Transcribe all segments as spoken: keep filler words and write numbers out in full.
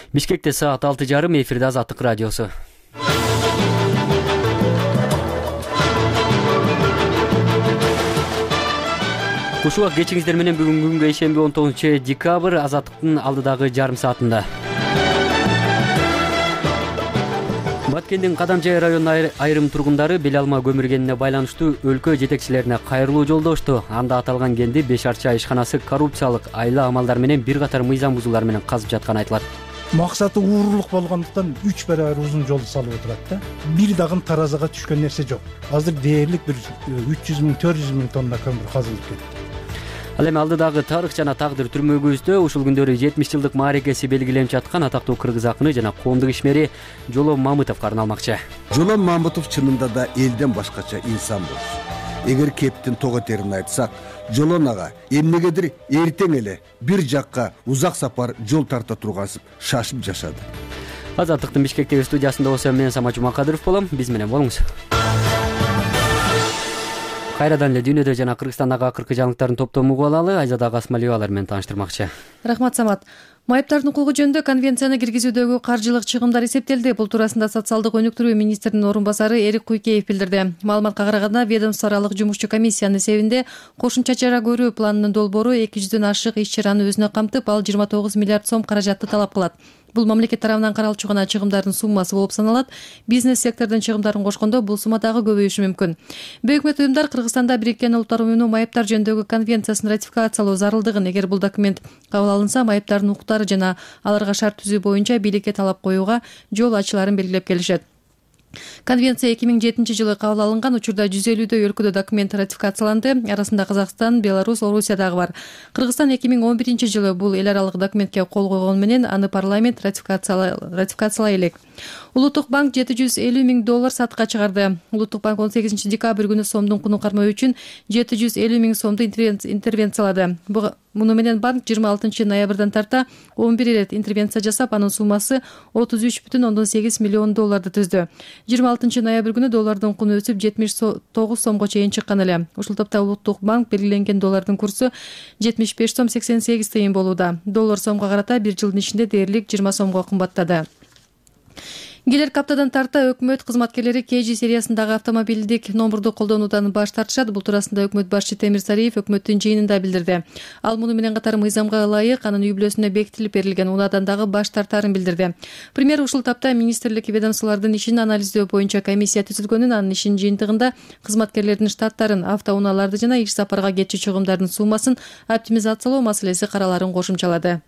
Бишкекте саат алты жарым, эфирде Азаттык радиосу. Кушубак кечиңиздер менен бүгүн күнгө ишемби он тогузунчу декабрь Азаттыктын алдыдагы жарым саатында. Баткендин Кадамжай районунун айрым тургундары бел алма көмүргенине байланыштуу өлкө жетекчилерине кайрылуу жолдошту. Анда аталган кенди Беш Арча ишканасы коррупциялык айла амалдар менен бир катар мыйзам бузуулар менен казып жатканы айтылат. Максаты уурулук болгондуктан үч барабар узун жол салып отурат да. Бир дагы таразага түшкөн нерсе жок. Азыр дээрлик бир үч жүз миң төрт жүз миң тонна көмүр казылып кетти. Ал эми алдыдагы тарых жана тагдыр түрмөгүбүздө ушул күндөрү жетимиш жылдык мааракеси белгиленип жаткан атактуу кыргыз акыны жана коомдук ишмери Жолом Мамытовго арналмакчы. Жолом Мамытов чынында да элден башкача инсан болчу. Эгер кептин того терин айтсак, Жолон ага эмнегедир эртең эле бир жакка узак сапар жол тарта тургансып шашып жашады. Азаттыктын Бишкектеги студиясында болсо мен Самат Жумакадыров болом. Биз менен болуңуз. Кайрадан эле дүйнөдө жана Кыргызстандагы акыркы жаңылыктардын топтомун угуп алалы. Айзада Касмалиева алар менен тааныштырмакчы. Рахмат, Самат. Майыптардын укугу жөнүндө конвенцияны киргизүүдөгү каржылык чыгымдар эсептелди. Бул туурасында социалдык өнүктүрүү министринин орун басары Эрик Куйкеев билдирди. Маалыматка караганда, ведомство аралык жумушчу комиссиянын эсебинде кошумча чара көрүү планынын долбоору эки жүздөн ашык иш-чараны өзүнө камтып, ал жыйырма тогуз миллиард сом каражатты талап кылат. Бул мамлекет тарабынан каралчу гана чыгымдардын суммасы болуп саналат. Бизнес сектордун чыгымдарын кошкондо бул сумма дагы көбөйүшү мүмкүн. Бейөкмөт уюмдар Кыргызстанда Бириккен Улуттар уюмунун майыптар жөнүндөгү конвенциясын ратификациялоо зарылдыгын, эгер бул документ кабыл алынса, майыптардын укуктары жана аларга шарт түзүү боюнча бийликке талап коюуга жол ачыларын белгилеп келишет. Конвенция эки миң жетинчи жылы кабыл алынган. Учурда жүз элүүдөй өлкөдө документ ратификацияланды. Арасында Казакстан, Беларусь, Орусия дагы бар. Кыргызстан эки миң он биринчи жылы бул эл аралык документке кол койгон менен аны парламент ратификациялай элек. Улуттук банк жети жүз элүү миң доллар сатка чыгарды. Улуттук банк он сегизинчи декабрь күнү сомдун кунун кармоо үчүн жети жүз элүү миң сомду интервенциялады. Муну менен банк жыйырма алтынчы ноябрдан тарта он бир ирет интервенция жасап, анын суммасы отуз үч бүтүн ондон сегиз миллион долларды түздү. жыйырма алтынчы ноябрь күнү доллардын куну өсүп жетимиш тогуз сомго чейин чыккан эле. Ушул топто Улуттук банк белгиленген доллардын курсу жетимиш беш сом сексен сегиз тыйын болууда. Доллар сомго карата бир жылдын ичинде дээрлик жыйырма сомго кымбаттады. Келерки аптадан тарта өкмөт кызматкерлери кей жи сериясындагы автомобилдик номурду колдонуудан баш тартышат. Бул туурасында өкмөт башчы Темир Сариев өкмөттүн жыйынында билдирди. Ал муну менен катар мыйзамга ылайык анын үй бүлөсүнө бекитилип берилген унаадан дагы баш тартаарын билдирди. Премьер ушул тапта министрлик ведомстволордун ишин анализдөө боюнча комиссия түзүлгөнүн, анын ишинин жыйынтыгында кызматкерлердин штаттарын, автоунааларды жана иш сапарга кетчү чыгымдардын суммасын оптимизациялоо маселеси караларын кошумчалады.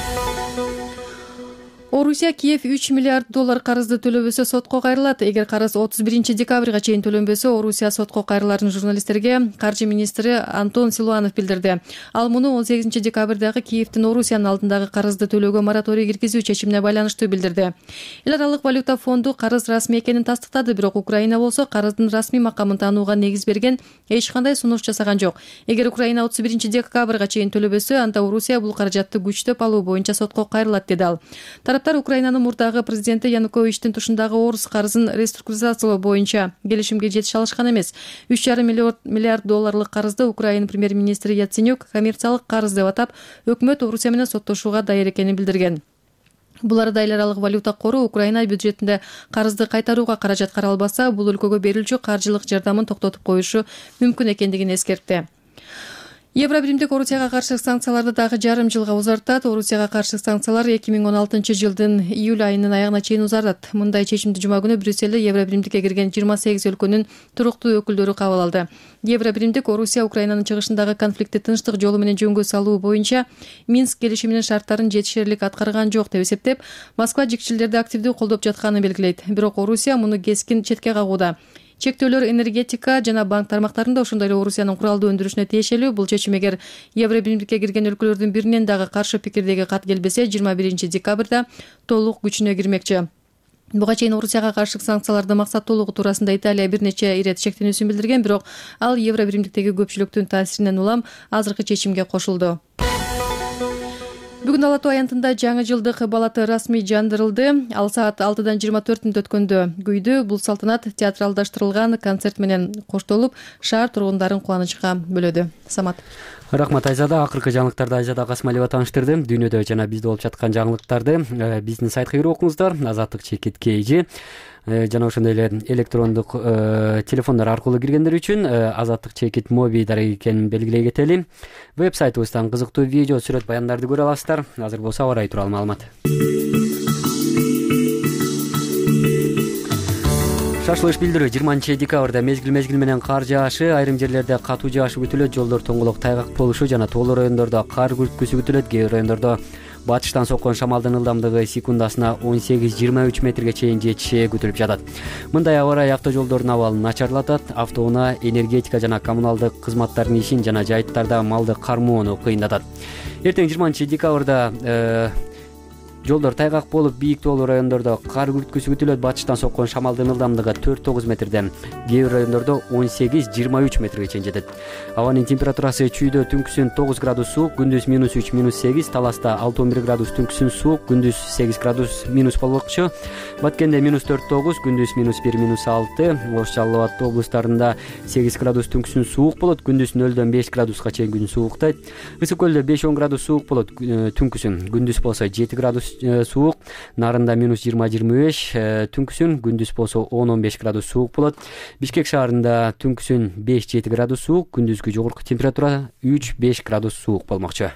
Орусия Киев үч миллиард доллар карызды төлөбөсө сотко кайрылат. Эгер карыз отуз биринчи декабрга чейин төлөнбөсө, Орусия сотко кайрыларын журналисттерге каржы министри Антон Силуанов билдирди. Ал муну он сегизинчи декабрдагы Киевдин Орусиянын алдындагы карызды төлөөгө мораторий киргизүү чечимине байланыштуу билдирди. Эл аралык валюта фонду карыз расмий экенин тастыктады, бирок Украина болсо карыздын расмий макамын таанууга негиз берген эч кандай сунуш жасаган жок. Эгер Украина отуз биринчи декабрга чейин төлөбөсө, анда Орусия бул каражатты күчтөп алуу боюнча сотко кайрылат, деди ал. Украинанын мурдагы президенти Януковичтин тушундагы орус карызын реструктуризациялоо боюнча келишимге жетише алышкан эмес. үч жарым миллиард долларлык карызды Украина премьер-министри Яценюк коммерциялык карыз деп атап, өкмөт Орусия менен соттошууга даяр экенин билдирген. Бул арада эл аралык валюта кору Украина бюджетинде карызды кайтарууга каражат каралбаса, бул өлкөгө берилчү каржылык жардамын токтотуп коюшу мүмкүн экендигин эскертти. Евробиримдик Орусияга каршы санкцияларды дагы жарым жылга узартат. Орусияга каршы санкциялар эки миң он алтынчы жылдын июль айынын аягына чейин узартат. Мындай чечимди жума күнү Брюсселде Евробиримдикке кирген жыйырма сегиз өлкөнүн туруктуу өкүлдөрү кабыл алды. Евробиримдик Орусия Украинанын чыгышындагы конфликтти тынчтык жолу менен жөнгө салуу боюнча Минск келишиминин шарттарын жетишерлик аткарган жок деп эсептеп, Москва жикчилерди активдүү колдоп жатканын белгилейт. Бирок Орусия муну кескин четке кагууда. Чектөөлөр энергетика жана банк тармактарында, ошондой эле Орусиянын куралдуу өндүрүшүнө тиешелүү. Бул чечим эгер Евробиримдикке кирген өлкөлөрдүн биринен дагы каршы пикирдеги кат келбесе, жыйырма биринчи декабрда толук күчүнө кирмекчи. Буга чейин Орусияга каршы санкциялардын максаттуулугу туурасында Италия бир нече ирет шектенүүсүн билдирген, бирок ал Евробиримдиктеги көпчүлүктүн таасиринен улам азыркы чечимге кошулду. Бүгүн Ала Тоо аянтында жаңы жылдык балаты расмий жандырылды. Ал саат алтыдан жыйырма төрт мүнөт өткөндө күйдү. Бул салтанат театралдаштырылган концерт менен коштолуп, шаар тургундарын кубанычка бөлөдү. Самат. Рахмат Айзада. Акыркы жаңылыктарды Айзада Касмалиева тааныштырды. Дүйнөдө жана бизде болуп жаткан жаңылыктарды биздин сайтка кирип окуңуздар. Азаттык чекит kg жана ошондой эле электрондук телефондор аркылуу киргендер үчүн азаттык чекит моби дарек экенин белгилей кетели. Веб-сайтыбыздан кызыктуу видео, сүрөт, баяндарды көрө аласыздар. Азыр болсо аба ырайы тууралуу маалымат. Шашылыш билдирүү жыйырманчы декабрда мезгил мезгил менен кар жаашы, айрым жерлерде катуу жааш күтүлөт, жолдор тоңголок тайгак болушу жана тоолуу райондордо кар күрткүсү күтүлөт. Кээ бир райондордо батыштан соккон шамалдын ылдамдыгы секундасына он сегиз жыйырма үч метрге чейин жетиши күтүлүп жатат. Мындай аба ырайы автожолдордун абалын начарлатат, автоунаа, энергетика жана коммуналдык кызматтардын ишин жана жайыттарда малды кармоону кыйындатат. Эртең жыйырманчы декабрда жолдор тайгак болуп, бийик тоолуу райондордо кар күрткүсү күтүлөт. Батыштан соккон шамалдын ылдамдыгы төрт тогуз метрден, кээ бир райондордо он сегиз жыйырма үч метрге чейин жетет. Абанын температурасы чүйдө түнкүсүн тогуз градус суук, күндүз минус үч минус сегиз, Таласта алты он бир градус түнкүсүн суук, күндүз сегиз градус минус болмокчу. Баткенде минус төрт тогуз, күндүз минус бир минус алты, Ош Жалал Абад облустарында сегиз градус түнкүсүн суук болот, күндүз нөлдөн беш градуска чейин күн сууктайт. Ысык көлдө беш он градус суук болот түнкүсүн, күндүз болсо жети градус суук, Нарында минус жыйырма жыйырма беш, түнкүсүн, күндүз болсо он он беш градус суук болот. Бишкек шаарында түнкүсүн беш жети градус суук, күндүзгү жогорку температура үч беш градус суук болмокчу.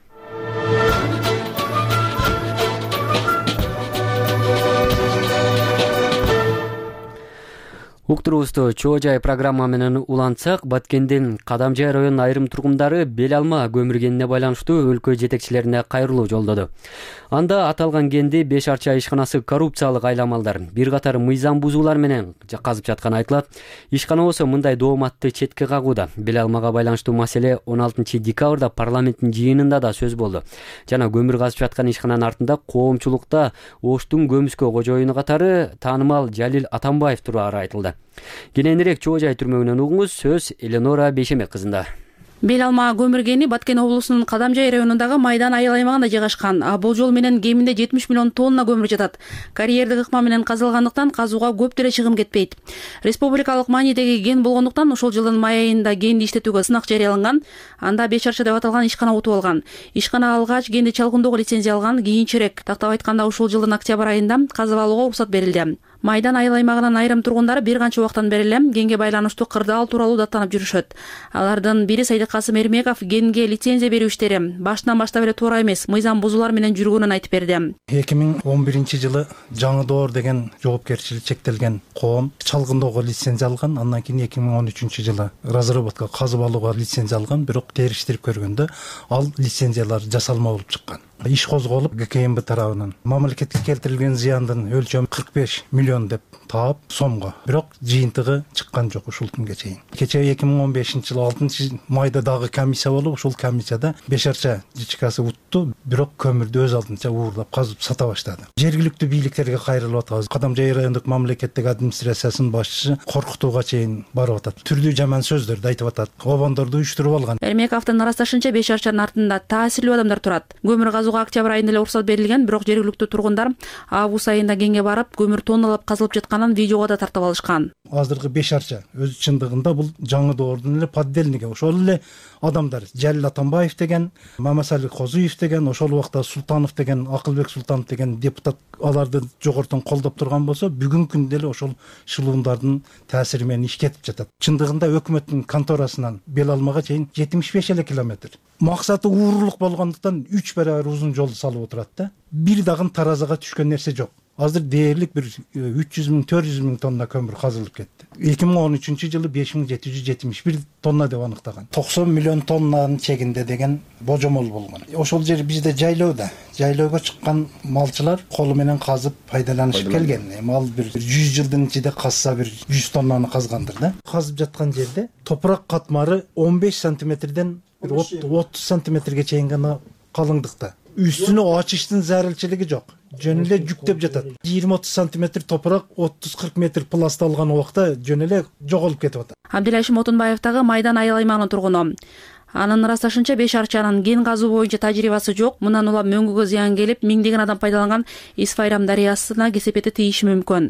Уктуруубузду чоо жай программа менен улантсак, Баткендин Кадамжай районунун айрым тургундары бел алма көмүргенине байланыштуу өлкө жетекчилерине кайрылуу жолдоду. Анда аталган кенди беш арча ишканасы коррупциялык айламалдар, бир катар мыйзам бузуулар менен казып жатканы айтылат. Ишкана болсо мындай дооматты четке кагууда. Бел алмага байланыштуу маселе он алтынчы декабрда парламенттин жыйынында да сөз болду. Жана көмүр казып жаткан ишкананын артында коомчулукта Оштун көмүскө кожоюну катары таанымал Жалил Атамбаев тууралуу айтылды. Кененирээк чоо жай түрмөгүнөн угуңуз, сөз Эленора Бейшемек кызында. Бел алма көмүргени Баткен облусунун Кадамжай районундагы Майдан айыл аймагында жайгашкан. Бул жол менен кеминде жетимиш миллион тонна көмүр жатат. Карьердик ыкма менен казылгандыктан казууга көп деле чыгым кетпейт. Республикалык маанидеги кен болгондуктан ошол жылдын май айында кенди иштетүүгө сынак жарыяланган. Анда беш арча деп аталган ишкана утуп алган. Ишкана алгач кенди чалгындоого лицензия алган, кийинчерээк тактап айтканда ушул жылдын октябрь айында казып алууга уруксат берилди. Майдан айыл аймагынын айрым тургундары бир канча убактан бери эле кенге байланыштуу кырдаал тууралуу даттанып жүрүшөт. Алардын бири Сайдык Касым Эрмеков кенге лицензия берүү иштери башынан баштап эле туура эмес, мыйзам бузуулар менен жүргөнүн айтып берди. эки миң он биринчи жылы Жаңы Доор деген жоопкерчилиги чектелген коом чалгындоого лицензия алган. Андан кийин эки миң он үчүнчү жылы разработка казып алууга лицензия алган, бирок териштирип көргөндө ал лицензиялар жасалма болуп чыккан. Иш козголуп ГКМБ тарабынан мамлекетке келтирилген зыяндын өлчөмү кырк беш миллион деп таап сомго, бирок жыйынтыгы чыккан жок ушул күнгө чейин. Кечээ эки миң он бешинчи жылы алтынчы майда дагы комиссия болуп, ушул комиссияда беш арча жичкасы утту, бирок көмүрдү өз алдынча уурлап казып сата баштады. Жергиликтүү бийликтерге кайрылып атабыз. Кадамжай райондук мамлекеттик администрациясынын башчысы коркутууга чейин барып атат. Түрдүү жаман сөздөрдү айтып атат. Обондорду уюштуруп алган. Эрмековдун ырасташынча беш арчанын артында таасирлүү адамдар турат. Көмүр казууга октябрь айында эле уруксат берилген, бирок жергиликтүү тургундар август айында кенге барып көмүр тонналап казылып жатканын видеого да тартып алышкан. Азыркы беш арча өз чындыгында бул Жаңы Доордун эле поддельниги. Ошол эле адамдар Жалил Атамбаев деген, Мамасали Козуев деген, ошол убакта Султанов деген, Акылбек Султанов деген депутат аларды жогортон колдоп турган болсо, бүгүнкү күндө эле ошол шылуундардын таасири менен иш кетип жатат. Чындыгында өкмөттүн конторасынан Бел алмага чейин жетимиш беш эле километр. Максаты уурлук болгондуктан үч барабар узун жол салып отурат да. Бир дагы таразага түшкөн нерсе жок. Азыр дээрлик бир үч жүз миң төрт жүз миң тонна көмүр казылып кетти. эки миң он үчүнчү жылы беш миң жети жүз жетимиш бир тонна деп аныктаган. токсон миллион тоннанын чегинде деген божомол болгон. Ошол жер бизде жайлоодо. Жайлоого чыккан малчылар колу менен казып пайдаланышып келген. Эми ал бир жүз жылдын ичинде казса бир жүз тоннаны казгандыр да. Казып жаткан жерде топурак катмары он беш сантиметрден отуз сантиметрге чейин гана калыңдыкта. Үстүнө ачыштын зарылчылыгы жок. Жөн эле жүктөп жатат. жыйырма отуз сантиметр топурак, отуз кырк метр пласт алган убакта жөн эле жоголуп кетип атат. Абдилашим Отунбаевдагы Майдан айыл аймагынын тургуну. Анын ырасташынча беш арчанын кен казуу боюнча тажрыйбасы жок. Мындан улам мөңгүгө зыян келип, миңдеген адам пайдаланган Исфайрам дарыясына кесепети тийиши мүмкүн.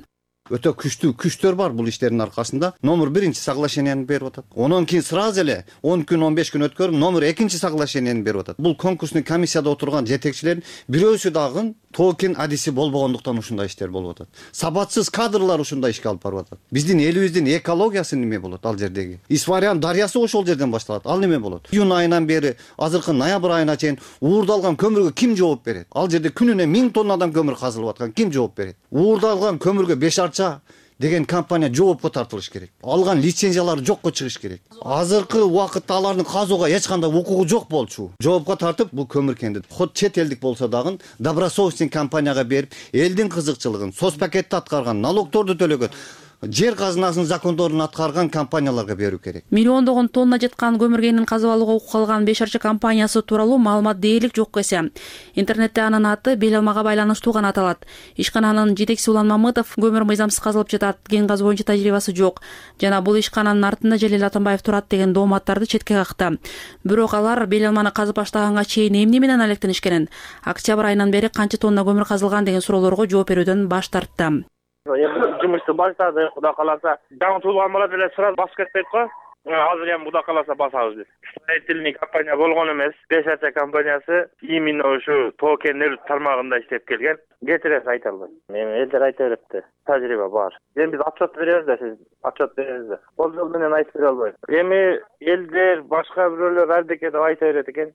өтө күчтүү күчтөр бар бул иштердин аркасында. Номер биринчи соглашенияны берип атат. Онон кийин сразу эле он күн он беш күн өткөрүп номер экинчи соглашенияны берип атат. Бул конкурсный комиссияда отурган жетекчилердин бирөөсү дагы токен адиси болбогондуктан ушундай иштер болуп атат. Сабатсыз кадрлар ушундай ишке алып барып атат. Биздин элибиздин экологиясы неме болот ал жердеги? Исфарян дарыясы ошол жерден башталат. Ал неме болот? Июнь айынан бери азыркы ноябрь айына чейин уурдалган көмүргө ким жооп берет? Ал жерде күнүнө миң тоннадан көмүр казылып аткан ким жооп берет? Уурдалган көмүргө беш арча деген компания жоопко тартылыш керек. Алган лицензиялары жокко чыгыш керек. Азыркы убакытта алардын казууга эч кандай укугу жок болчу. Жоопко тартып бул көмүркенди ход чет элдик болсо дагы добросовестный компанияга берип, элдин кызыкчылыгын, соцпакетти аткарган, налогторду төлөгөн, жер казынасынын закондорун аткарган компанияларга берүү керек. Миллиондогон тонна жеткан көмүргенин казып алууга укук алган беш арча компаниясы тууралуу маалымат дээрлик жок эсе. Интернетте анын аты бел алмага байланыштуу гана аталат. Ишкананын жетекчиси Улан Мамытов көмүр мыйзамсыз казылып жатат, кен казуу боюнча тажрыйбасы жок жана бул ишкананын артында Жалел Атамбаев турат деген дооматтарды четке какты. Бирок алар бел алманы казып баштаганга чейин эмне менен алектенишкенин, октябрь айынан бери канча тонна көмүр казылган деген суроолорго жооп берүүдөн баш тартты. Жұмысты баштады, Кудай кааласа. Жаңы туулган бала деле сразу басып кетпейт го. Азыр эми Кудай кааласа басабыз биз. Строительный компания болгон эмес. беш арча компаниясы именно ушу токенер тармагында иштеп келген. Кетирес айта албайм. Эми элдер айта берипти. Тажрыйба бар. Эми биз отчет беребиз да, сиз отчет беребиз да. Бул жол менен айтып бере албайм. Эми элдер башка бирөөлөр ардеке деп айта берет экен.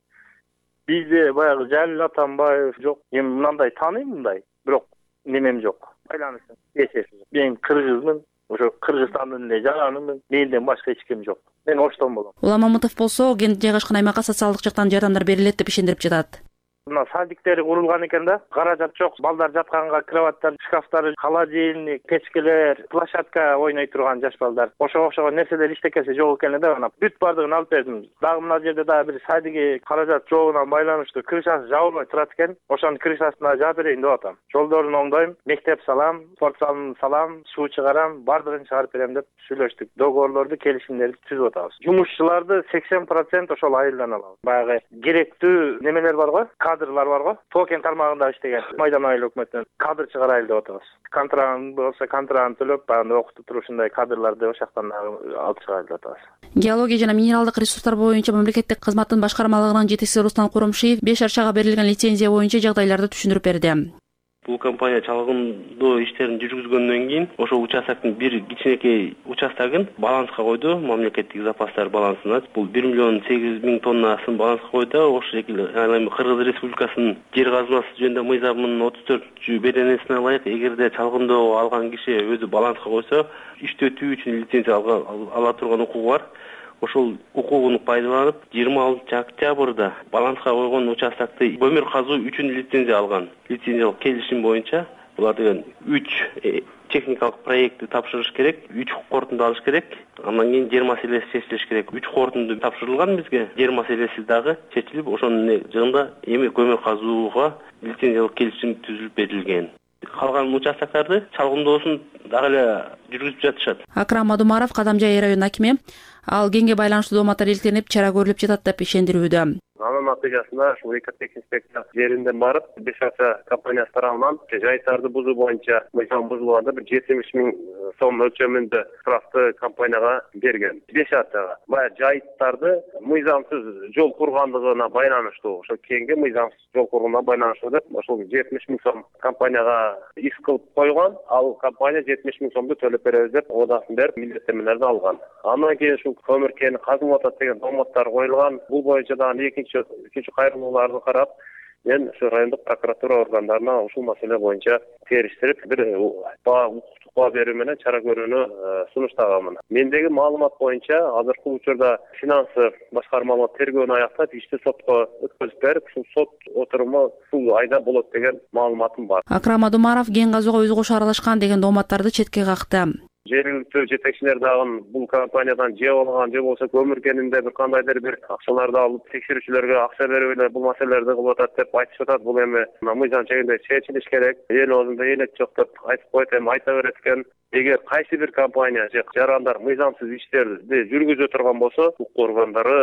Бизде баягы Жалел Атамбаев жок. Эми мындай тааныйм мындай. Бирок немем жок. Байланыштын эсеси. Мен кыргызмын, ошо Кыргызстандын эле жаранымын. Менден башка эч ким жок. Мен оштон болом. Улан Мамытов болсо кент жайгашкан аймакка социалдык жактан жардамдар берилет деп ишендирип жатат. Мына садиктери курулган экен да. Каражат жок. Балдар жатканга кроваттар, шкафтар, холодильник, печкелер, площадка ойной турган жаш балдар. Ошого окшогон нерселер иштекеси жок экен да. Ана бүт бардыгын алып бердим. Дагы мына жерде дагы бир садиги каражат жогунан байланыштуу крышасы жабылбай турат экен. Ошонун крышасына жаап берейин деп атам. Жолдорун оңдойм, мектеп салам, спорт залын салам, суу чыгарам, бардыгын чыгарып берем деп сүйлөштүк. Договорлорду, келишимдерди түзүп атабыз. Жумушчуларды сексен процент ошол айылдан алабыз. Баягы керектүү немелер бар го? Кадрлар бар го. Токен тармагында иштеген Майдан айыл өкмөтүнөн кадр чыгарайлы деп атабыз. Контракт болсо контракт төлөп, баягы окутуп турушундай кадрларды ошол жактан алып чыгайлы деп атабыз. Геология жана минералдык ресурстар боюнча мамлекеттик кызматтын башкармалыгынын жетекчиси Руслан Куромшиев беш арчага берилген лицензия боюнча жагдайларды түшүндүрүп берди. Бул компания чалгындоо иштерин жүргүзгөндөн кийин ошол участоктун бир кичинекей участогун баланска койду, мамлекеттик запастар балансына. Бул бир миллион сегиз жүз миң тоннасын баланска койду. Ошол шекилде эми Кыргыз Республикасынын жер казмасы жөнүндө мыйзамынын отуз төртүнчү беденесине ылайык, эгерде чалгындоо алган киши өзү баланска койсо, иштетүү үчүн лицензия ала турган укугу бар. Ошол укугун пайдаланып, жыйырма алтынчы октябрда баланска койгон участокты көмүр казуу үчүн лицензия алган. Лицензиялык келишим боюнча булар деген үч техникалык проектти тапшырыш керек, үч корутунду алыш керек. Андан кийин жер маселеси чечилиш керек. үч корутунду тапшырылган бизге. Жер маселеси дагы чечилип, ошонун жыгында эми көмүр казууга лицензиялык келишим түзүлүп берилген. Калган участоктарды чалгындоосун дагы эле жүргүзүп жатышат. Акрам Адумаров Кадамжай районунун акими, ал кенге байланыштуу дооматтар иликтенип, чара көрүлүп жатат деп ишендирүүдө. Анын натыйжасында ушул экотех инспекция жеринден барып, беш арча компаниясы тарабынан жайыттарды бузуу боюнча мыйзам бузулганда бир жетимиш миң сом өлчөмүндө штрафты компанияга берген. беш арчага. Баягы жайыттарды мыйзамсыз жол кургандыгына байланыштуу, ошо кенге мыйзамсыз жол курганына байланыштуу деп, ошол жетимиш миң сом компанияга иск кылып койгон. Ал компания жетимиш миң сомду төлөп беребиз деп одасын берип, милдеттенмелерди алган. Андан кийин ушул көмүр кени казылып атат деген дооматтар коюлган. Бул боюнча дагы экинчи экинчи кайрылууларды карап, мен ушу райондук прокуратура органдарына ушул маселе боюнча териштирип, бир укуктук баа берүү менен чара көрүүнү сунуштаганмын. Мендеги маалымат боюнча азыркы учурда финансы башкармалык тергөөнү аяктап, ишти сотко өткөзүп берип, ушул сот отуруму ушул айда болот деген маалыматым бар. Акрам Адумаров кен казууга өз кошу аралашкан деген дооматтарды четке какты. Жергиликтүү жетекчилер дагы бул компаниядан жеп алган, же болбосо көмүр кенинде бир кандайдыр бир акчаларды алып, текшерүүчүлөргө акча берип эле бул маселелерди кылып атат деп айтышып атат. Бул эми мыйзам чегинде чечилиш керек. Эл оозунда элек жок деп айтып коет, эми айта берет экен. Эгер кайсы бир компания же жарандар мыйзамсыз иштерди жүргүзө турган болсо, укук органдары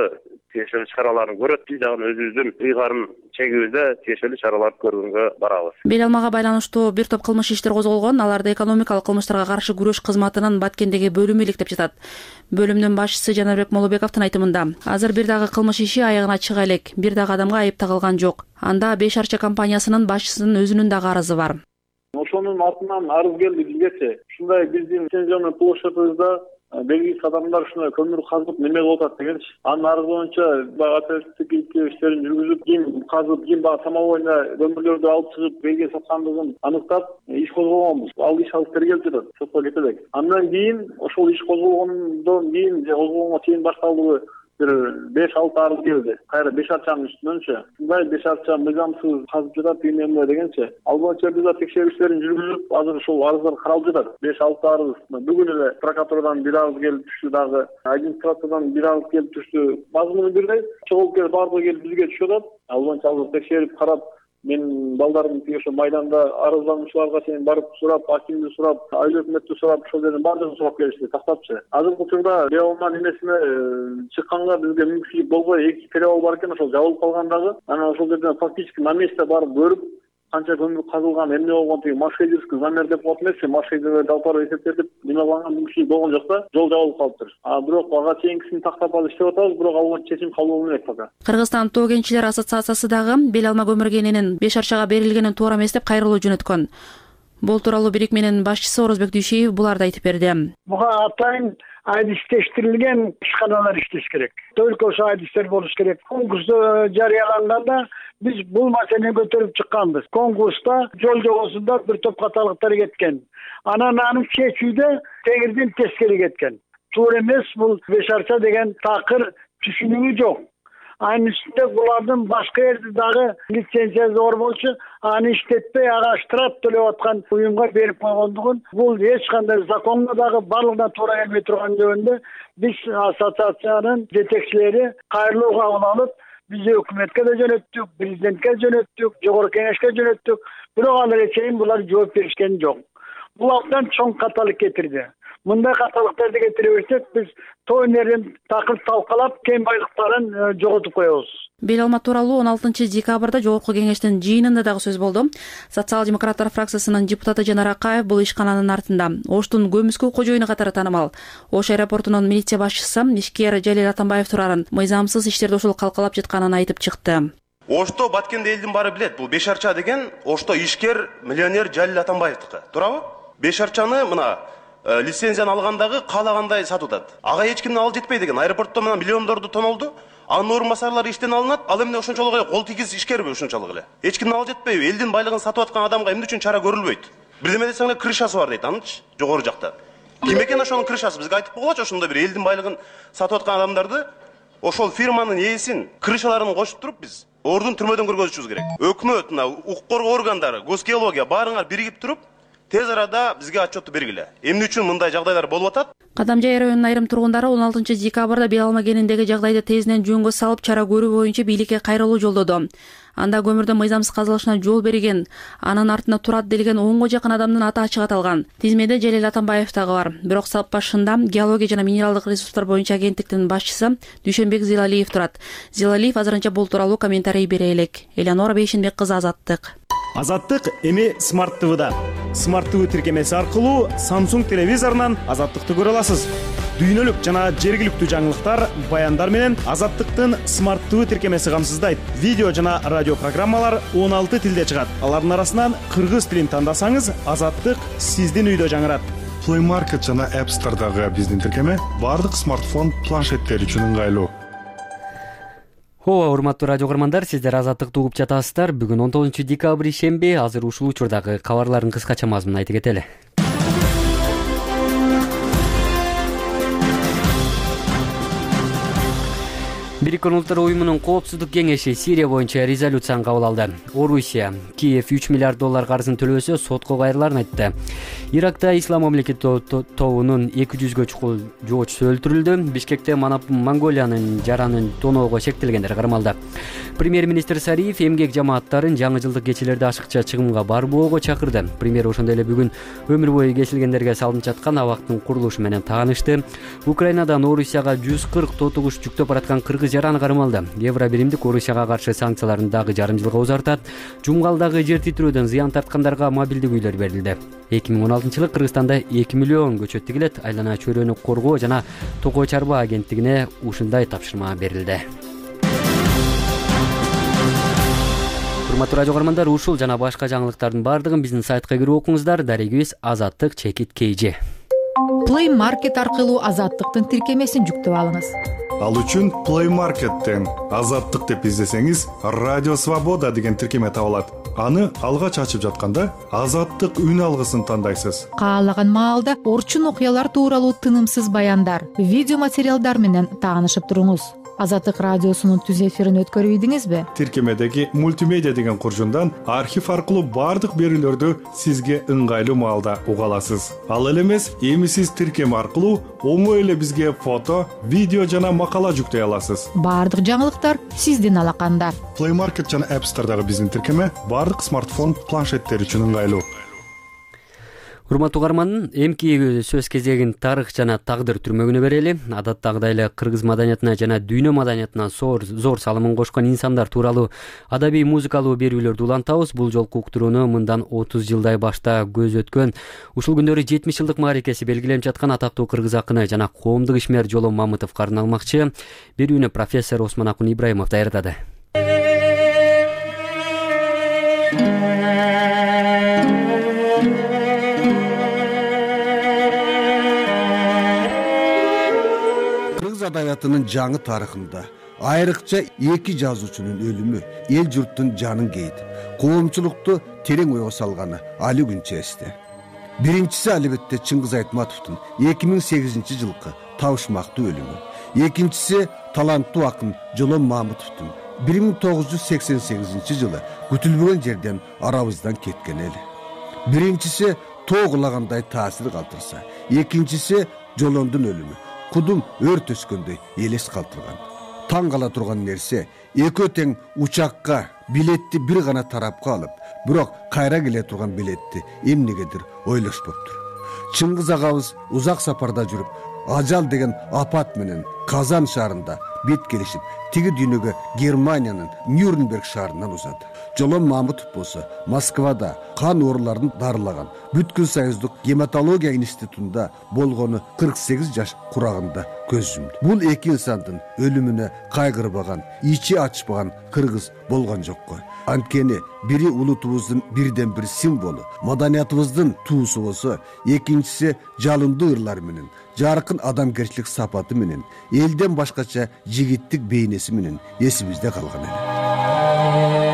тиешелүү чараларын көрөт. Биз дагы өзүбүздүн ыйгарын чегибизде тиешелүү чараларды көргөнгө барабыз. Бел алмага байланыштуу бир топ кылмыш иштер козголгон. Аларды экономикалык кылмыштарга каршы күрөш кызматынын Баткендеги бөлүмү иликтеп жатат. Бөлүмдүн башчысы Жанарбек Молобековдун айтымында, азыр бир дагы кылмыш иши аягына чыга элек. Бир дагы адамга айып тагылган жок. Анда Беш Арча компаниясынын башчысынын өзүнүн дагы арызы бар. Ошонун артынан арыз келди бизгечи. Ушундай биздин лицензионный площадыбызда белгисиз адамдар ушундай көмүр казып неме кылып атат дегенчи. Анын арызы боюнча баягы оперативдик иштерин жүргүзүп, ким казып, ким баягы самовойно көмүрлөрдү алып чыгып элге саткандыгын аныктап иш козгогонбуз. Ал иш алып тергелип жатат, сотко кете элек. Андан кийин ошол иш козголгондон кийин же козголгонго чейин башталдыгы бир беш алты арыз келди. Кайра Беш Арчанын үстүнөнчү. Мындай Беш Арча мыйзамсыз казып жатат эмне дегенчи. Ал боюнча биз текшерүү иштерин жүргүзүп, азыр ошол арыздар каралып жатат. беш алты арыз. Бүгүн эле прокуратурадан бир арыз келип түштү дагы. Администрациядан бир арыз келип түштү. Мазмуну бирдей. Чогулуп келип баардыгы келип бизге түшүп атат. Ал боюнча азыр текшерип карап, мен балдардын тиги ошо майданда арыздануучуларга чейин барып сурап, акимди сурап, айыл өкмөттү сурап, ошол жерден баардыгын сурап келишти, тактапчы. Азыркы учурда Беалма немесине чыкканга бизге мүмкүнчүлүк болбой, эки перевал бар экен, ошол жабылып калган дагы. Анан ошол жерден фактически на месте барып көрүп, канча көмүр казылган, эмне болгон тиги маршрутский замер деп коет эмеспи, маршрутты алып барып эсептетип, неме кылган мүмкүнчүлүк болгон жок да, жол жабылып калыптыр. А бирок ага чейинкисин тактап алып иштеп атабыз, бирок ал боюнча чечим кабыл болбойт пока. Кыргызстан тоо кенчилер ассоциациясы дагы Бел алма көмүргенинин Беш Арчага берилгенин туура эмес деп кайрылуу жөнөткөн. Бул тууралуу бирикменин башчысы Орозбек Дүйшеев буларды айтып берди. Буга атайын айдиштештирилген ишканалар иштеш керек. Только ошо айдиштер болуш керек. Конкурс жарыяланганда биз бул маселени көтөрүп чыкканбыз. Конкурста жол жобосунда бир топ каталыктар кеткен. Анан аны чечүүдө тегирдин тескери кеткен. Туура эмес, бул Беш Арча деген такыр түшүнүгү жок. Анын үстүндө булардын башка жерде дагы лицензиясы бар болчу, аны иштетпей ага штраф төлөп аткан уюмга берип койгондугун, бул эч кандай законго дагы барлыгына туура келбей турган жөнүндө биз ассоциациянын жетекчилери кайрылуу кабыл алып, биз өкмөткө да жөнөттүк, президентке жөнөттүк, жогорку кеңешке жөнөттүк, бирок аларга чейин булар жооп беришкен жок. Бул абдан чоң каталык кетирди. Мындай каталыктарды кетире берсек, биз тоо өнөрүн такыр талкалап, кен байлыктарын жоготуп коебуз. Бел алма тууралуу он алтынчы декабрда жогорку кеңештин жыйынында дагы сөз болду. Социал-демократтар фракциясынын депутаты Жанар Акаев бул ишкананын артында. Оштун көмүскө кожоюну катары таанымал. Ош аэропортунун милиция башчысы ишкер Жалил Атамбаев туурарын мыйзамсыз иштерди ушул калкалап жатканын айтып чыкты. Ошто Баткенде элдин баары билет. Бул Беш Арча деген Ошто ишкер миллионер Жалил Атамбаевдики. Туурабы? Беш Арчаны мына лицензияны алгандагы каалагандай сатып атат. Ага эч кимдин ал жетпей деген. Аэропортто мына миллиондорду тонолду. Анын орун басарлары иштен алынат. Ал эмне ошончолук эле кол тийгиз ишкерби ошончолук эле. Эч кимдин ал жетпейби? Элдин байлыгын сатып аткан адамга эмне үчүн чара көрүлбөйт? Бирдеме десең эле крышасы бар дейт, анычы жогору жакта. Ким экен ошонун крышасы? Бизге айтып койгулачы, ошондой бир элдин байлыгын сатып аткан адамдарды, ошол фирманын ээсин, крышаларын кошуп туруп биз ордун түрмөдөн көргөзүшүбүз керек. Өкмөт, мына укук коргоо органдары, госгеология баарыңар биригип туруп тез арада бизге отчетту бергиле. Эмне үчүн мындай жагдайлар болуп атат? Кадамжай районунун айрым тургундары он алтынчы декабрда Бел алма кениндеги жагдайды тезинен жөнгө салып, чара көрүү боюнча бийликке кайрылуу жолдоду. Анда көмүрдүн мыйзамсыз казылышына жол берген, анын артында турат делген онго жакын адамдын аты ачык аталган. Тизмеде Жалил Атамбаев дагы бар. Бирок сап башында геология жана минералдык ресурстар боюнча агенттиктин башчысы Дүйшөнбек Зилалиев турат. Зилалиев азырынча бул тууралуу комментарий бере элек. Элеонора Бейшенбек кызы, Азаттык. Азаттык эми Smart ти ви-да. Smart ти ви тиркемеси аркылуу Samsung телевизорунан Азаттыкты көрө аласыз. Дүйнөлүк жана жергиликтүү жаңылыктар, баяндар менен Азаттыктын Smart ти ви тиркемеси камсыздайт. Видео жана радио программалар он алты тилде чыгат. Алардын арасынан кыргыз тилин тандасаңыз, Азаттык сиздин үйдө жаңырат. Play Market жана App Store'дагы биздин тиркеме бардык смартфон планшеттер үчүн ыңгайлуу. Ооба, урматтуу радио көрмандар, сиздер Азаттыкты угуп жатасыздар. Бүгүн он тогузунчу декабрь шемби. Азыр ушул учурдагы кабарлардын кыскача мазмунун айтып кетели. Бириккен Улуттар уюмунун коопсуздук кеңеши Сирия боюнча резолюцияны кабыл алды. Орусия Киев үч миллиард доллар карызын төлөсө сотко кайрыларын айтты. Иракта Ислам мамлекети тобунун эки жүзгө чукул жоочусу өлтүрүлдү. Бишкекте Монголиянын жаранын тоноого шектелгендер кармалды. Премьер-министр Сариев эмгек жамааттарын жаңы жылдык кечелерде ашыкча чыгымга барбоого чакырды. Премьер ошондой эле бүгүн өмүр бою кесилгендерге салынып жаткан абактын курулушу менен таанышты. Украинадан Орусияга жүз кырк тотугуш жүктөп бараткан кыргыз жараны кармалды. Евро биримдик Орусияга каршы санкцияларын дагы жарым жылга узартат. Жумгалдагы жер титирөөдөн зыян тарткандарга мобилдик үйлөр берилди. эки миң он алтынчы жылы Кыргызстанда эки миллион көчөт тигилет. Айлана чөйрөнү коргоо жана Токой чарба агенттигине ушундай тапшырма берилди. Урматтуу радио көрөрмандар, ушул жана башка жаңылыктардын баардыгын биздин сайтка кирип окуңуздар. Дарегибиз Азаттык чекит kg. Play Market аркылуу Азаттыктын тиркемесин жүктөп алыңыз. Ал үчүн Play Market'тен Азаттык деп издесеңиз, Радио Свобода деген тиркеме табылат. Аны алгач ачып жатканда Азаттык үн алгысын тандайсыз. Каалаган маалда орчун окуялар тууралуу тынымсыз баяндар, видео материалдар менен таанышып туруңуз. Азаттык радиосунун түз эфирин өткөрүп ийдиңизби? Тиркемедеги мультимедиа деген куржундан архив аркылуу бардык берүүлөрдү сизге ыңгайлуу маалда уга аласыз. Ал эле эмес, эми сиз тиркеме аркылуу оңой эле бизге фото, видео жана макала жүктөй аласыз. Бардык жаңылыктар сиздин алаканда. Play Market жана App Store'дагы биздин тиркеме бардык смартфон, планшеттер үчүн ыңгайлуу. Урматтуу угарман, эмки сөз кезегин тарых жана тагдыр түрмөгүнө берели. Адаттагыдай эле кыргыз маданиятына жана дүйнө маданиятына зор зор салымын кошкон инсандар тууралуу адабий музыкалуу берүүлөрдү улантабыз. Бул жолку уктурууну мындан отуз жылдай башта көз өткөн, ушул күндөрү жетимиш жылдык мааракеси белгиленип жаткан атактуу кыргыз акыны жана коомдук ишмер Жолон Мамытовго арналмакчы. Берүүнү профессор Осмонакун Ибраимов даярдады. Адабиятынын жаңы тарыхында айрыкча эки жазуучунун өлүмү эл журттун жанын кейитип, коомчулукту терең ойго салганы али күнчө эсте. Биринчиси албетте Чыңгыз Айтматовдун эки миң сегизинчи жылкы табышмактуу өлүмү. Экинчиси таланттуу акын Жолон Мамытовдун бир миң тогуз жүз сексен сегизинчи жылы күтүлбөгөн жерден арабыздан кеткен эли. Биринчиси тоо кулагандай таасир калтырса, экинчиси Жолондун өлүмү кудум өрт өскөндөй элес калтырган. Таң кала турган нерсе, экөө тең учакка билетти бир гана тарапка алып, бирок кайра келе турган билетти эмнегедир ойлошпоптур. Чыңгыз агабыз узак сапарда жүрүп, ажал деген апат менен Казан шаарында бет келишип, тиги дүйнөгө Германиянын Нюрнберг шаарынан узады. Жолон Мамытов болсо Москвада кан ооруларын дарылаган бүткүл союздук гематология институтунда болгону кырк сегиз жаш курагында көз жумду. Бул эки инсандын өлүмүнө кайгырбаган, ичи ачпаган кыргыз болгон жок го. Анткени бири улутубуздун бирден бир символу, маданиятыбыздын туусу болсо, экинчиси жалындуу ырлар менен, жаркын адамгерчилик сапаты менен, элден башкача жигиттик бейнеси менен эсибизде калган эле.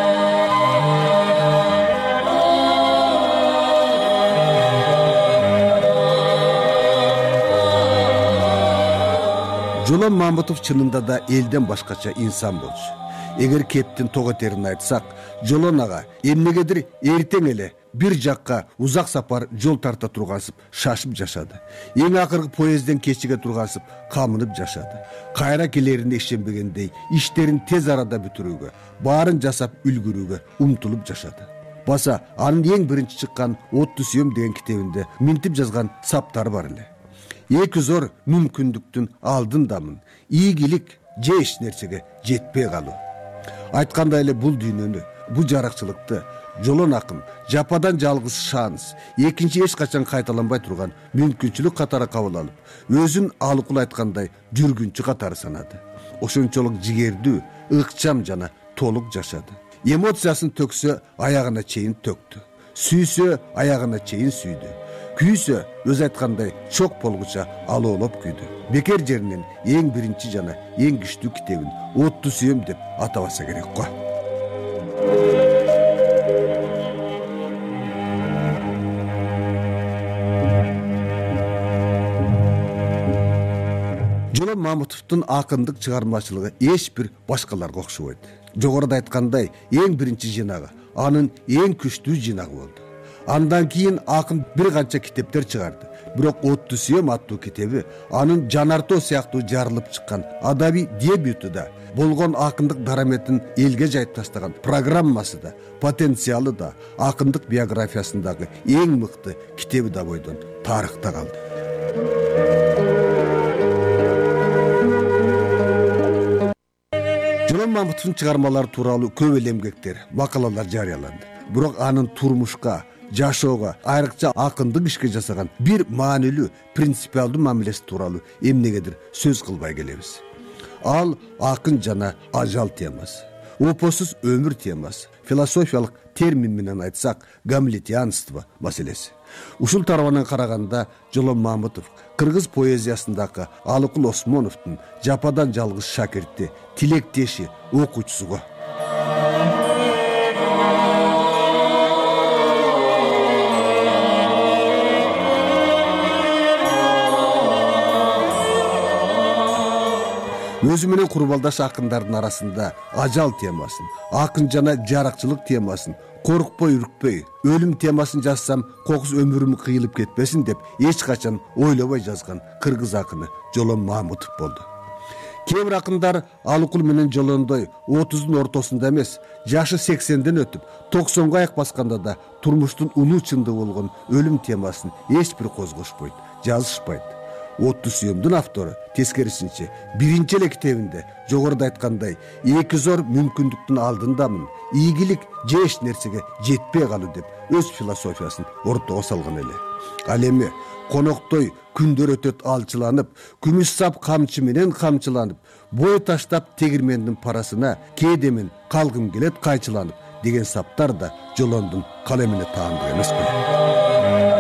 Жолон Мамытов чынында да элден башкача инсан болчу. Эгер кептин того терин айтсак, Жолон ага эмнегедир эртең эле бир жакка узак сапар жол тарта тургансып шашып жашады. Эң акыркы поездден кечиге тургансып камынып жашады. Кайра келерине ишенбегендей иштерин тез арада бүтүрүүгө, баарын жасап үлгүрүүгө умтулуп жашады. Баса анын эң биринчи чыккан «Отту сүйөм» деген китебинде минтип жазган саптары бар эле. Эки зор мүмкүндүктүн алдындамын, ийгилик же эч нерсеге жетпей калуу. Айткандай эле бул дүйнөнү, бул жаракчылыкты Жолон акын жападан жалгыз шанс, экинчи эч качан кайталанбай турган мүмкүнчүлүк катары кабыл алып, өзүн алыкул айткандай жүргүнчү катары санады. Ошончолук жигердүү, ыкчам жана толук жашады. Эмоциясын төксө, аягына чейин төктү. Сүйсө, аягына чейин сүйдү. Күйсө, өз айткандай чок болгуча алоолоп күйдү. Бекер жеринен эң биринчи жана эң күчтүү китебин «Отту сүйөм» деп атабаса керек го. Жолон Мамытовдун акындык чыгармачылыгы эч бир башкаларга окшобойт. Жогоруда айткандай, эң биринчи жинагы анын эң күчтүү жинагы болду. Андан кийин акын бир канча китептер чыгарды. Бирок «Отту сүйөм» аттуу китеби анын жанартоо сыяктуу жарылып чыккан адабий дебюту да, болгон акындык дараметин элге жайып таштаган программасы да, потенциалы да, акындык биографиясындагы эң мыкты китеби да бойдон тарыхта калды. Мамытовдун чыгармалары тууралуу көп эле эмгектер, макалалар жарыяланды. Бирок анын турмушка, жашоого, айрыкча акындык ишке жасаган бир маанилүү, принципиалдуу мамилеси тууралуу эмнегедир сөз кылбай келебиз. Ал акын жана ажал темасы, опосуз өмүр темасы, философиялык термин менен айтсак, гамлетианство маселеси. Ушул тарабынан караганда Жолон Мамытов кыргыз поэзиясындагы Алыкул Осмоновдун жападан жалгыз шакирти, тилектеши, окуучусу го. Өзү менен курбалдаш акындардын арасында ажал темасын, акын жана жаракчылык темасын, коркпой үркпөй, өлүм темасын жазсам кокус өмүрүм кыйылып кетпесин деп эч качан ойлобой жазган кыргыз акыны Жолон Мамытов болду. Кээ бир акындар Алыкул менен Жолондой отуздун ортосунда эмес, жашы сексенден өтүп, токсонго аяк басканда да турмуштун улуу чындыгы болгон өлүм темасын эч бир козгошпойт, жазышпайт. Отту сүйөмдүн автору тескерисинче биринчи эле китебинде жогоруда айткандай эки зор мүмкүндүктүн алдындамын, ийгилик же эч нерсеге жетпей калуу деп өз философиясын ортого салган эле. Ал эми коноктой күндөр өтөт алчыланып, күмүш сап камчы менен камчыланып, бой таштап тегирмендин парасына кээдемин калгым келет кайчыланып деген саптар да Жолондун калемине таандык эмеспи?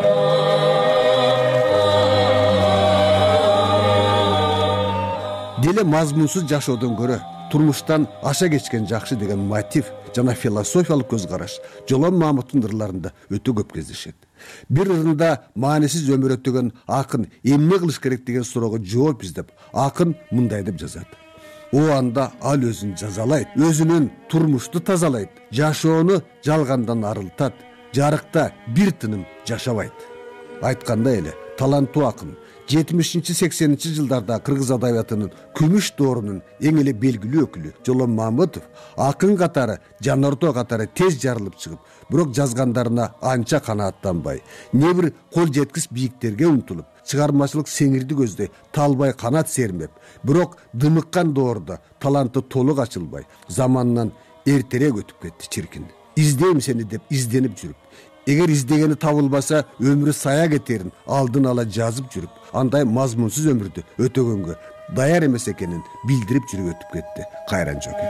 Деле мазмунсуз жашоодон көрө турмуштан аша кечкен жакшы деген мотив жана философиялык көз караш Жолон Мамытовдун ырларында өтө көп кездешет. Бир ырында маанисиз өмүр өтөгөн акын эмне кылыш керек деген суроого жооп издеп, акын мындай деп жазат. О анда ал өзүн жазалайт, өзүнүн турмушту тазалайт, жашоону жалгандан арылтат, жарыкта бир тыным жашабайт. Айткандай эле таланттуу акын жетимишинчи сексенинчи жылдарда кыргыз адабиятынын күмүш доорунун эң эле белгилүү өкүлү Жолон Мамытов акын катары, жанорто катары тез жарылып чыгып, бирок жазгандарына анча канааттанбай, не бир кол жеткис бийиктерге умтулуп, чыгармачылык сеңирди көздөй талбай канат сермеп, бирок дымыккан доордо таланты толук ачылбай, заманынан эртерээк өтүп кетти чиркин. Издейм сени деп изденип жүрүп, эгер издегени табылбаса өмүрү сая кетерин алдын ала жазып жүрүп, андай мазмунсуз өмүрдү өтөгөнгө даяр эмес экенин билдирип жүрүп өтүп кетти Кайран Жөкөй.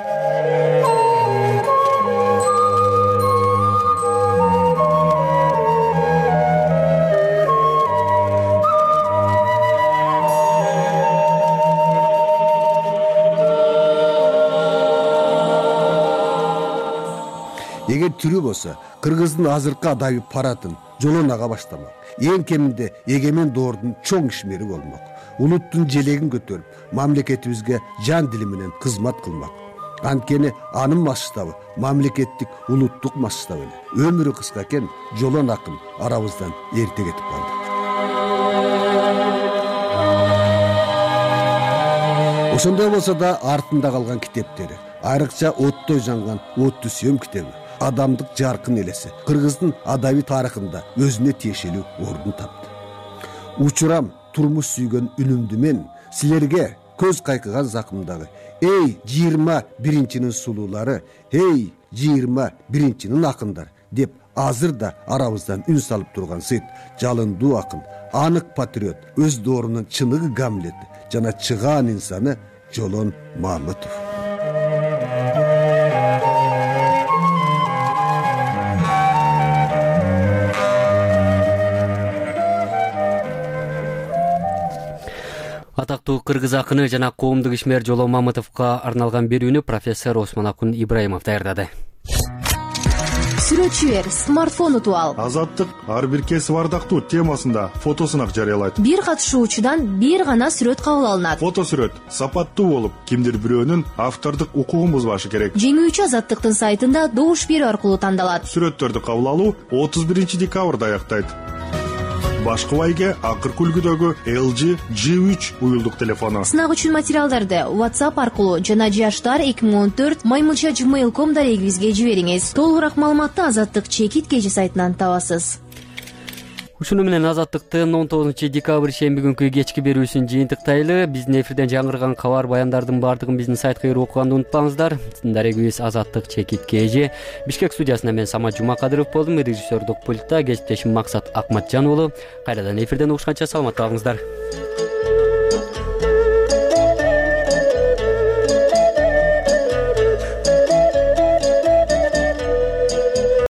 Эгер тирүү болсо, кыргыздын азыркы адабий паратын Жолон ага баштамак. Эң кеминде эгемен доордун чоң ишмери болмок. Улуттун желегин көтөрүп, мамлекетибизге жан дили менен кызмат кылмак. Анткени анын масштабы мамлекеттик, улуттук масштаб эле. Өмүрү кыска экен, Жолон акын арабыздан эрте кетип калды. Ошондой болсо да артында калган китептери, айрыкча оттой жанган Отту сүйөм китеби, адамдык жаркын элеси кыргыздын адабий тарыхында өзүнө тиешелүү ордун тапты. Учурам турмуш сүйгөн үнүмдү мен силерге көз кайкыган закымдагы эй жыйырма биринчинин сулуулары, эй жыйырма биринчинин акындар деп азыр да арабыздан үн салып турган сыйт жалындуу акын, анык патриот, өз доорунун чыныгы Гамлети жана чыгаан инсаны Жолон Мамытов. Атактуу кыргыз акыны жана коомдук ишмер Жолон Мамытовго арналган берүүнү профессор Осмонакун Ибраимов даярдады. Сүрөтчү бер, смартфон утуп ал. Азаттык ар бир кесип ардактуу темасында фотосунак жарыялайт. Бир катышуучудан бир гана сүрөт кабыл алынат. Фото сүрөт сапаттуу болуп, кимдир бирөөнүн автордук укугун бузбашы керек. Жеңүүчү Азаттыктын сайтында добуш берүү аркылуу тандалат. Сүрөттөрдү кабыл алуу отуз биринчи декабрда аяктайт. Башкы байге акыркы үлгүдөгү эл жи джи үч уюлдук телефону. Сынак үчүн материалдарды WhatsApp аркылуу жана жаштар эки миң он төрт маймылча жимейл точка ком дарегибизге жибериңиз. Толугураак маалыматты Азаттык чекит кежи сайтынан табасыз. Ушуну менен Азаттыктын он тогузунчу декабрь шемби күнкү кечки берүүсүн жыйынтыктайлы. Биздин эфирден жаңырган кабар баяндардын баардыгын биздин сайтка кирип окуганды унутпаңыздар. Дарегибиз Азаттык Чекитке эже. Бишкек студиясында мен Самат Жумакадыров болдум. Режиссердук пультта кесиптешим Максат Акматжан болу. Кайрадан эфирден угушканча саламатта калыңыздар.